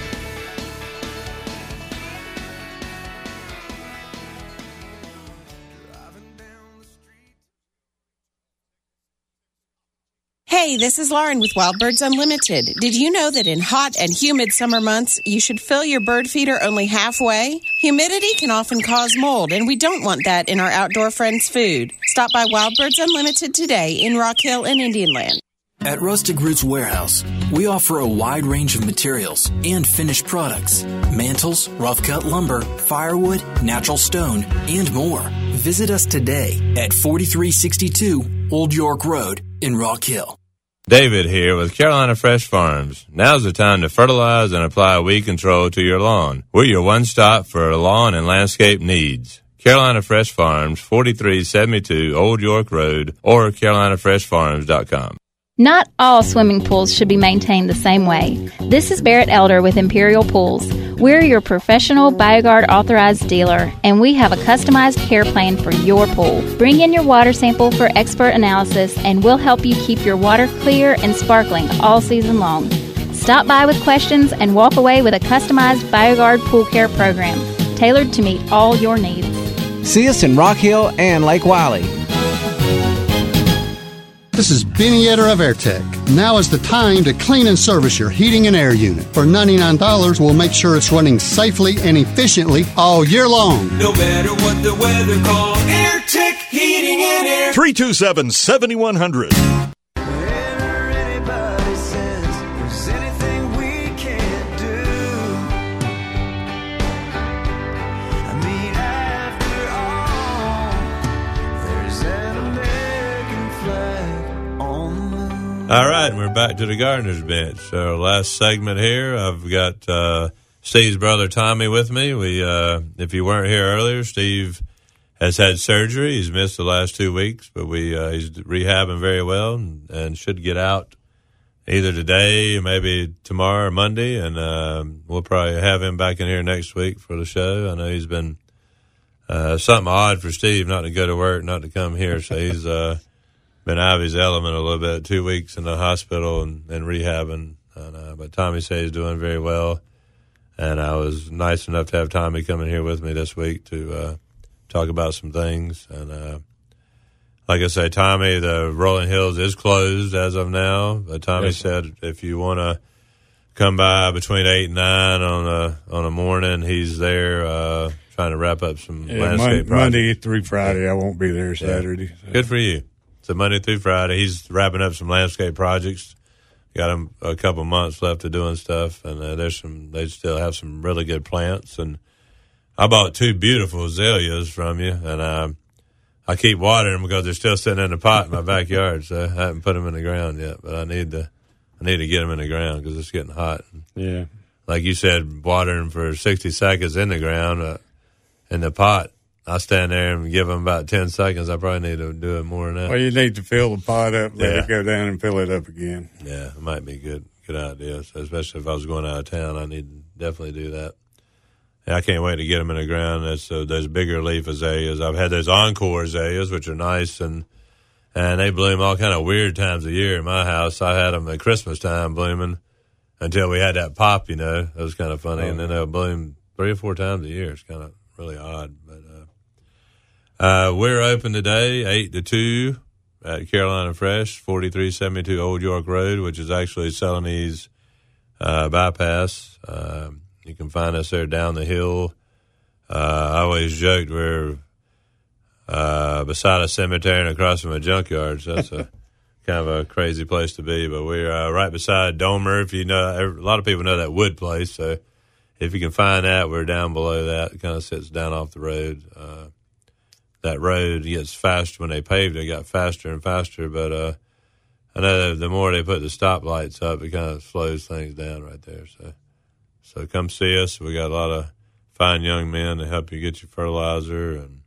Hey, this is Lauren with Wild Birds Unlimited. Did you know that in hot and humid summer months, you should fill your bird feeder only halfway? Humidity can often cause mold, and we don't want that in our outdoor friends' food. Stop by Wild Birds Unlimited today in Rock Hill and Indian Land. At Rustic Roots Warehouse, we offer a wide range of materials and finished products. Mantles, rough-cut lumber, firewood, natural stone, and more. Visit us today at forty-three sixty-two Old York Road in Rock Hill. David here with Carolina Fresh Farms. Now's the time to fertilize and apply weed control to your lawn. We're your one-stop for lawn and landscape needs. Carolina Fresh Farms, forty-three seventy-two Old York Road, or carolina fresh farms dot com. Not all swimming pools should be maintained the same way. This is Barrett Elder with Imperial Pools. We're your professional BioGuard authorized dealer, and we have a customized care plan for your pool. Bring in your water sample for expert analysis, and we'll help you keep your water clear and sparkling all season long. Stop by with questions and walk away with a customized BioGuard pool care program, tailored to meet all your needs. See us in Rock Hill and Lake Wiley. This is Benny Etter of AirTech. Now is the time to clean and service your heating and air unit. For ninety-nine dollars, we'll make sure it's running safely and efficiently all year long. No matter what the weather calls, AirTech Heating and Air. three two seven, seven one zero zero. All right, we're back to the Gardener's Bench. So last segment here, I've got uh, Steve's brother Tommy with me. We, uh, if you weren't here earlier, Steve has had surgery. He's missed the last two weeks, but we uh, he's rehabbing very well and, and should get out either today or maybe tomorrow or Monday, and uh, we'll probably have him back in here next week for the show. I know he's been uh, something odd for Steve not to go to work, not to come here, so he's uh, been out of his element a little bit, two weeks in the hospital and, and rehabbing. And, uh, but Tommy says he's doing very well, and I was nice enough to have Tommy come in here with me this week to uh, talk about some things. And uh, like I say, Tommy, the Rolling Hills is closed as of now. But Tommy yes. said if you want to come by between eight and nine on a on a morning, he's there uh, trying to wrap up some yeah, landscape Mon- Monday through Friday. I won't be there Saturday. Yeah. So. Good for you. So Monday through Friday, he's wrapping up some landscape projects. Got him a couple months left of doing stuff, and uh, there's some. They still have some really good plants. And I bought two beautiful azaleas from you, and uh, I keep watering them because they're still sitting in the pot in my backyard. So I haven't put them in the ground yet, but I need to. I need to get them in the ground because it's getting hot. Yeah, like you said, watering for sixty seconds in the ground uh, in the pot. I stand there and give them about ten seconds. I probably need to do it more than that. Well, you need to fill the pot up, let yeah. it go down, and fill it up again. Yeah, it might be a good, good idea. So especially if I was going out of town, I need to definitely do that. And I can't wait to get them in the ground. That's uh, those bigger leaf azaleas. I've had those encore azaleas, which are nice, and and they bloom all kind of weird times of year in my house. I had them at Christmas time blooming until we had that pop, you know. That was kind of funny. Oh. And then they'll bloom three or four times a year. It's kind of really odd, but. Uh, Uh, we're open today, eight to two at Carolina Fresh, forty-three seventy-two Old York Road, which is actually Celanese uh, bypass. Uh, you can find us there down the hill. Uh, I always joked we're uh, beside a cemetery and across from a junkyard, so that's a kind of a crazy place to be. But we're uh, right beside Domer. If you know, a lot of people know that wood place, so if you can find that, we're down below that. It kind of sits down off the road. Uh, that road gets faster when they paved it. It got faster and faster, but uh, I know the more they put the stoplights up, it kind of slows things down right there. So, so come see us. We got a lot of fine young men to help you get your fertilizer and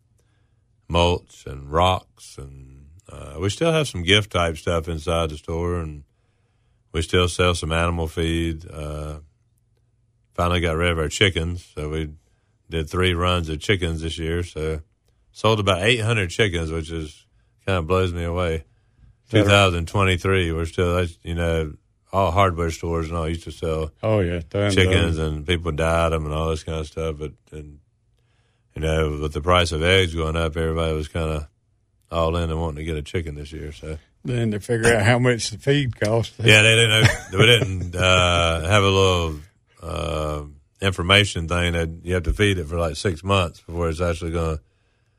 mulch and rocks, and uh, we still have some gift type stuff inside the store, and we still sell some animal feed. Uh, finally got rid of our chickens, so we did three runs of chickens this year. So sold about eight hundred chickens, which is kind of blows me away. twenty twenty-three, we're still, you know, all hardware stores and all used to sell oh yeah done, chickens, done. And people died them and all this kind of stuff. But and you know, with the price of eggs going up, everybody was kind of all in and wanting to get a chicken this year. So then to figure out how much the feed cost. Yeah, they didn't. Know, we didn't uh, have a little uh, information thing that you have to feed it for like six months before it's actually going to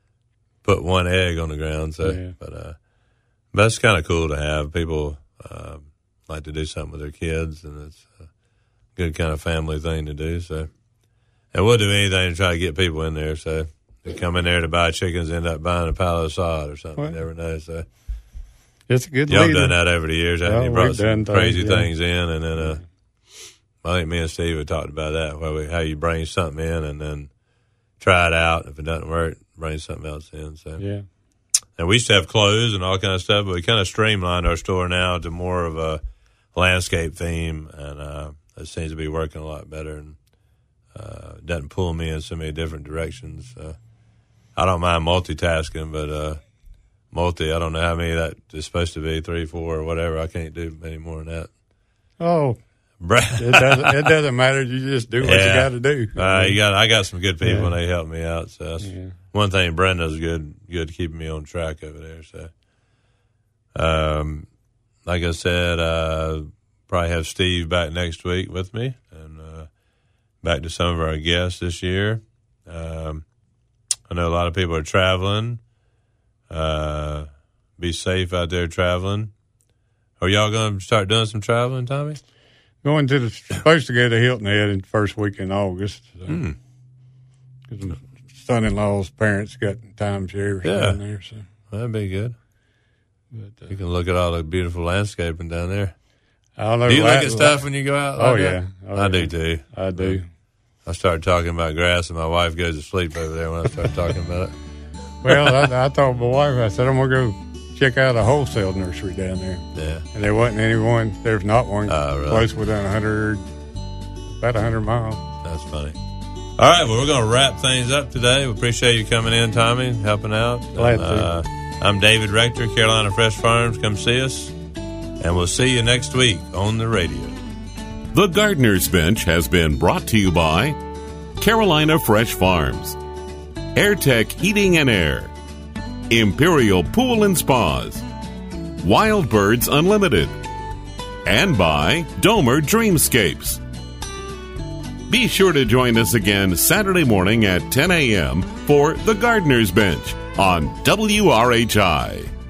put one egg on the ground. So, yeah. but uh, but that's kind of cool to have. People uh, like to do something with their kids, and it's a good kind of family thing to do. So. And we'll do anything to try to get people in there. So they come in there to buy chickens, end up buying a pallet of sod or something. Well, you never know. So it's a good. Y'all leader. done that over the years. Oh, You brought some crazy things, yeah. things in, and then uh, I think me and Steve had talked about that. Where we, how you bring something in and then try it out. If it doesn't work, bring something else in. So yeah. And we used to have clothes and all kind of stuff, but we kind of streamlined our store now to more of a landscape theme, and uh, it seems to be working a lot better. And Uh, doesn't pull me in so many different directions. Uh, I don't mind multitasking, but uh, multi, I don't know how many that is supposed to be, three, four, or whatever. I can't do any more than that. Oh, it doesn't. It doesn't matter. You just do what yeah. you got to do. Uh, you got. I got some good people, Yeah. and they help me out. So that's Yeah. one thing. Brenda's good, good keeping me on track over there. So, um, like I said, uh, probably have Steve back next week with me, and. Uh, Back to some of our guests this year. Um, I know a lot of people are traveling. Uh, be safe out there traveling. Are y'all going to start doing some traveling, Tommy? Going to the supposed to go to Hilton Head in the first week in August. So. Mm. Because my son-in-law's parents got timeshares Yeah. down there. So That'd be good. But, uh, You can look at all the beautiful landscaping down there. I don't know. Do you why- look at stuff when you go out? Oh like yeah, that? oh, I yeah. do too. I do. I started talking about grass, and my wife goes to sleep over there when I start talking about it. Well, I, I told my wife, I said, I'm going to go check out a wholesale nursery down there. Yeah. And there wasn't any one, there's not one Oh, really? close within one hundred, about one hundred miles. That's funny. All right, well, we're going to wrap things up today. We appreciate you coming in, Tommy, helping out. Glad And, uh, I'm David Rector, Carolina Fresh Farms. Come see us, and we'll see you next week on the radio. The Gardener's Bench has been brought to you by Carolina Fresh Farms, AirTech Heating and Air, Imperial Pool and Spas, Wild Birds Unlimited, and by Domer Dreamscapes. Be sure to join us again Saturday morning at ten a.m. for The Gardener's Bench on W R H I.